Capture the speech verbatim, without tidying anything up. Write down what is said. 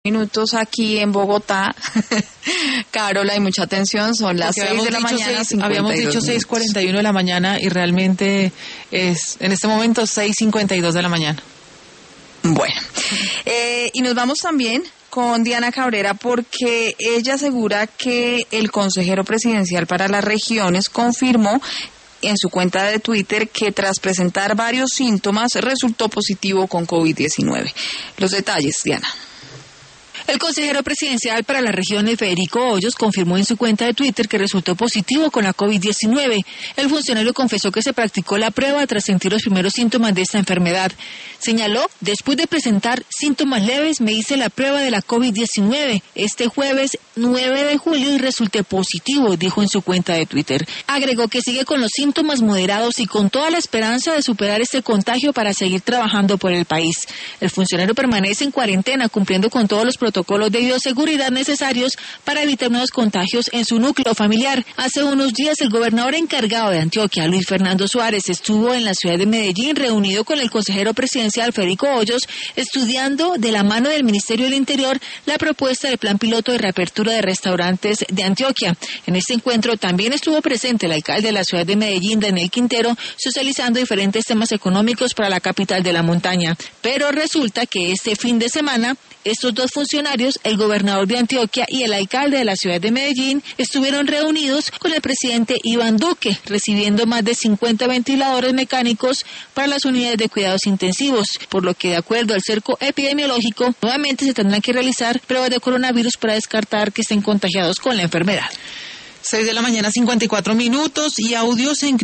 Minutos aquí en Bogotá. Carola, hay mucha atención, son las seis de la mañana. seis, habíamos dicho seis cuarenta y uno de la mañana y realmente es en este momento seis cincuenta y dos de la mañana. Bueno, eh, y nos vamos también con Diana Cabrera porque ella asegura que el consejero presidencial para las regiones confirmó en su cuenta de Twitter que tras presentar varios síntomas resultó positivo con COVID diecinueve. Los detalles, Diana. El consejero presidencial para las regiones, Federico Hoyos, confirmó en su cuenta de Twitter que resultó positivo con la COVID diecinueve. El funcionario confesó que se practicó la prueba tras sentir los primeros síntomas de esta enfermedad. Señaló, después de presentar síntomas leves, me hice la prueba de la COVID diecinueve este jueves nueve de julio y resulté positivo, dijo en su cuenta de Twitter. Agregó que sigue con los síntomas moderados y con toda la esperanza de superar este contagio para seguir trabajando por el país. El funcionario permanece en cuarentena cumpliendo con todos los protocolos protocolos de bioseguridad necesarios para evitar nuevos contagios en su núcleo familiar. Hace unos días el gobernador encargado de Antioquia, Luis Fernando Suárez, estuvo en la ciudad de Medellín reunido con el consejero presidencial Federico Hoyos, estudiando de la mano del Ministerio del Interior la propuesta del plan piloto de reapertura de restaurantes de Antioquia. En este encuentro también estuvo presente el alcalde de la ciudad de Medellín, Daniel Quintero, socializando diferentes temas económicos para la capital de la montaña. Pero resulta que este fin de semana estos dos funcionarios, el gobernador de Antioquia y el alcalde de la ciudad de Medellín, estuvieron reunidos con el presidente Iván Duque, recibiendo más de cincuenta ventiladores mecánicos para las unidades de cuidados intensivos, por lo que de acuerdo al cerco epidemiológico, nuevamente se tendrán que realizar pruebas de coronavirus para descartar que estén contagiados con la enfermedad. seis de la mañana, cincuenta y cuatro minutos, y audios en